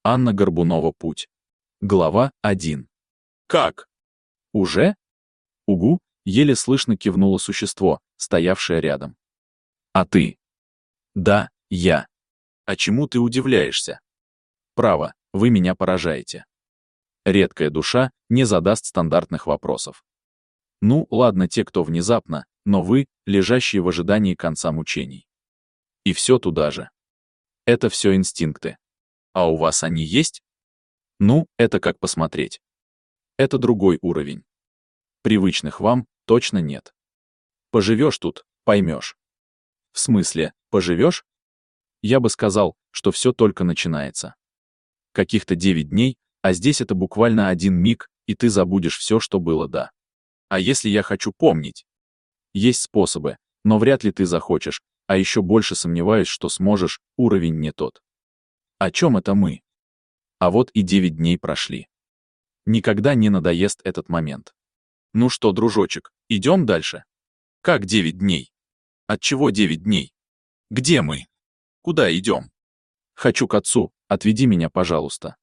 Анна Горбунова «Путь». Глава 1. Как? Уже? Угу, еле слышно кивнуло существо, стоявшее рядом. А ты? Да, я. А чему ты удивляешься? Право, вы меня поражаете. Редкая душа не задаст стандартных вопросов. Ну, ладно те, кто внезапно, но вы, лежащие в ожидании конца мучений. И все туда же. Это все инстинкты. А у вас они есть? Ну, это как посмотреть. Это другой уровень. Привычных вам точно нет. Поживешь тут, поймешь. В смысле, поживешь? Я бы сказал, что все только начинается. Каких-то 9 дней, а здесь это буквально один миг, и ты забудешь все, что было до. А если я хочу помнить? Есть способы, но вряд ли ты захочешь, а еще больше сомневаюсь, что сможешь, уровень не тот. О чем это мы? А вот и 9 дней прошли. Никогда не надоест этот момент. Ну что, дружочек, идем дальше? Как 9 дней? От чего 9 дней? Где мы? Куда идем? Хочу к отцу, отведи меня, пожалуйста.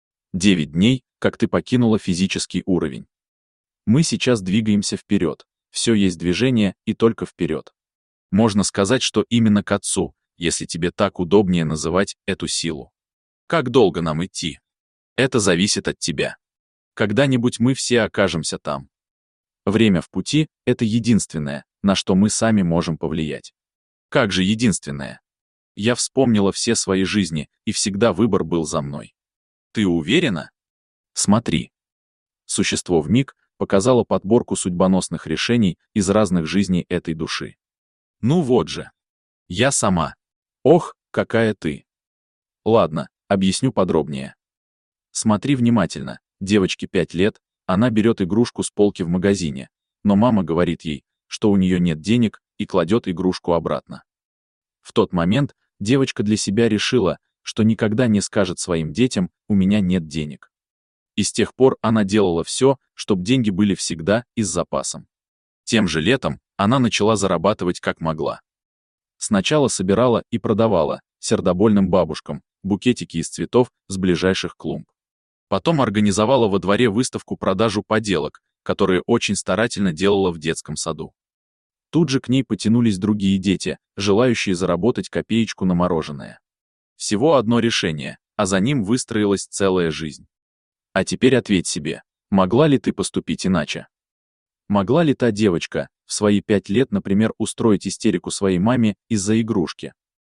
9 дней, как ты покинула физический уровень. Мы сейчас двигаемся вперед, все есть движение и только вперед. Можно сказать, что именно к отцу, если тебе так удобнее называть эту силу. Как долго нам идти? Это зависит от тебя. Когда-нибудь мы все окажемся там. Время в пути — это единственное, на что мы сами можем повлиять. Как же единственное? Я вспомнила все свои жизни, и всегда выбор был за мной. Ты уверена? Смотри. Существо вмиг показало подборку судьбоносных решений из разных жизней этой души. Ну вот же. Я сама. Ох, какая ты. Ладно, объясню подробнее. Смотри внимательно. Девочке 5 лет, она берет игрушку с полки в магазине, но мама говорит ей, что у нее нет денег, и кладет игрушку обратно. В тот момент девочка для себя решила, что никогда не скажет своим детям «у меня нет денег». И с тех пор она делала все, чтобы деньги были всегда и с запасом. Тем же летом она начала зарабатывать как могла. Сначала собирала и продавала сердобольным бабушкам букетики из цветов с ближайших клумб. Потом организовала во дворе выставку-продажу поделок, которые очень старательно делала в детском саду. Тут же к ней потянулись другие дети, желающие заработать копеечку на мороженое. Всего одно решение, а за ним выстроилась целая жизнь. А теперь ответь себе, могла ли ты поступить иначе? Могла ли та девочка в свои 5 лет, например, устроить истерику своей маме из-за игрушки?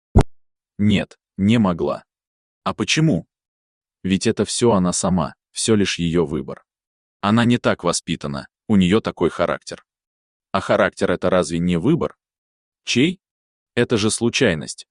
Нет, не могла. А почему? Ведь это все она сама, все лишь ее выбор. Она не так воспитана, у нее такой характер. А характер — это разве не выбор? Чей? Это же случайность.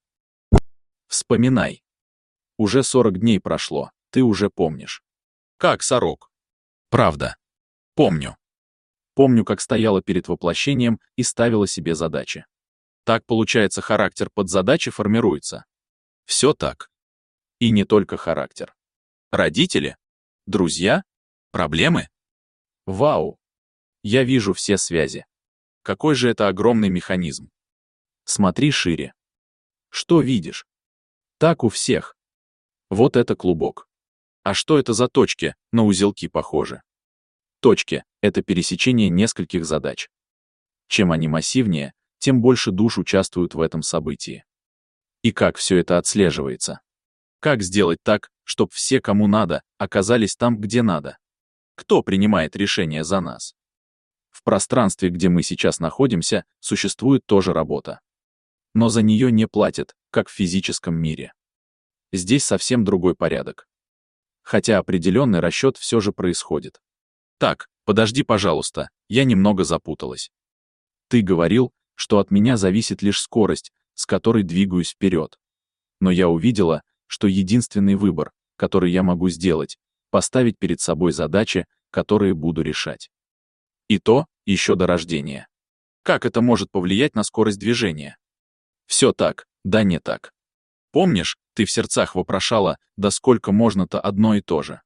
Вспоминай. Уже 40 дней прошло, ты уже помнишь. Как сорок? Правда. Помню. Помню, как стояла перед воплощением и ставила себе задачи. Так, получается, характер под задачи формируется. Все так. И не только характер. Родители? Друзья? Проблемы? Вау! Я вижу все связи. Какой же это огромный механизм. Смотри шире. Что видишь? Так у всех. Вот это клубок. А что это за точки, на узелки похожи? Точки — это пересечение нескольких задач. Чем они массивнее, тем больше душ участвуют в этом событии. И как все это отслеживается? Как сделать так, чтобы все, кому надо, оказались там, где надо? Кто принимает решения за нас? В пространстве, где мы сейчас находимся, существует тоже работа. Но за нее не платят, как в физическом мире. Здесь совсем другой порядок. Хотя определенный расчет все же происходит. Так, подожди, пожалуйста, я немного запуталась. Ты говорил, что от меня зависит лишь скорость, с которой двигаюсь вперед. Но я увидела, что единственный выбор, который я могу сделать, поставить перед собой задачи, которые буду решать. И то еще до рождения. Как это может повлиять на скорость движения? Все так, да не так. Помнишь, ты в сердцах вопрошала, да сколько можно-то одно и то же?